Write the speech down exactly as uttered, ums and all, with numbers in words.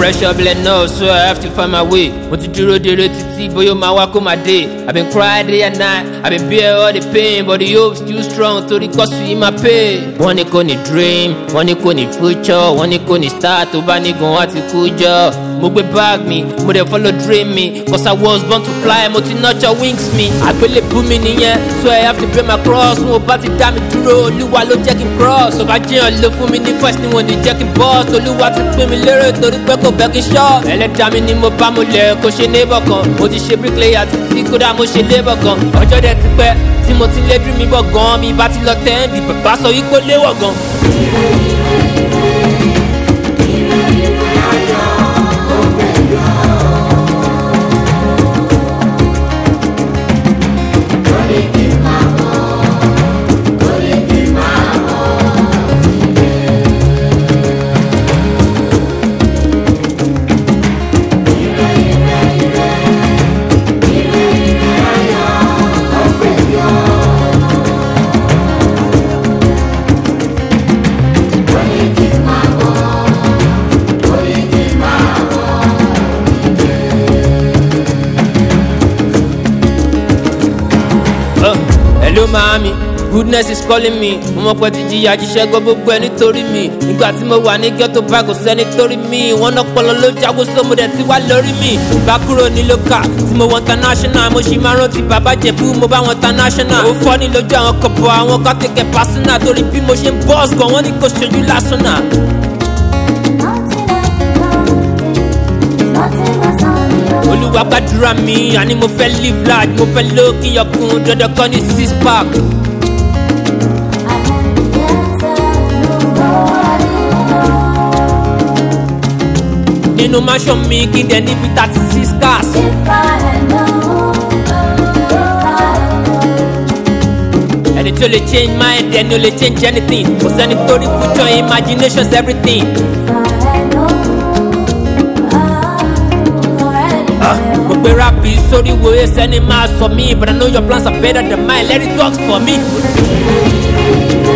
pressure blend up, so I have to find my way. Mo ti dúró dèrè títí bóyá máa wá kó máa dé. I been cry day and night, I been bear all the pain, but the hope still strong torí kọ́sù yìí máa pay. Wọ́n ní kò ní dream, wọ́n ní kò ní future, wọ́n ní kò ní start tó bá ní gan wá ti kú jọ. Mo gbé bag mi, mo dẹ̀ follow dream mi, cause I was born to fly, mo ti nurture wings mi. Àgbélébú mi nìyẹn, so I have to bear my cross. Mo bá ti dá mi dúró, Olúwa ló jẹ́ kí n cross. Tó bá jẹ́yàn ló fún mi ní first ni wọ́n ní jẹ́ kí n boss. Olúwa ti pín mi lérè torí pé kò fẹ́ kí n short. Ẹlẹ́dàá mi ni mo bá mo lẹ̀ kó ṣe neighbor kan. Mo ti ṣe bricklayer títí kódà mo ṣe labour kan. Ọjọ́ dẹ̀ ti pẹ́ tí mo ti lé dream mi bọ̀ gan. Mi bá ti lọ tẹ́ǹdì, bàbá sọ yí kó léwọ̀ gan. Hello mami, goodness is calling me. Mo mọ̀ pé ti jìyà jíṣẹ́ gbọ́ gbogbo ẹ nítorí mi. Nígbà tí mo wà ní ghetto bá kò sẹ́ni torí mi. Wọ́n náà pọlọ ló jáwó sómo dẹ̀ ti wá lórí mi. Bá kúrò ní local tí mo wọ international. Mo ṣì máa rántí bàbá Jẹ̀bú mo bá wọn international. Ó fọ́ ní lójú àwọn kọ̀bọ̀ àwọn kan tẹ̀kẹ̀ personal. Torí bí mo ṣe ń boss gan wọ́n ní kò ṣojú lásán náà. Olúwa gbàdúrà mi, àní mo fẹ́ live large, mo fẹ́ lókè yọkùn, dandan kan ní six pack. Nínú mansion mi kí n dẹ̀ níbi thirty six cars. Ẹni tí ó lè change mind, ẹni ó lè change anything. Kò sẹ́ni tó rí future, imagination's everything. Mo gbé rapi sórí wo ẹsẹ̀ ni máa sọ mí, but I know your plans are better than mine, let it work for me.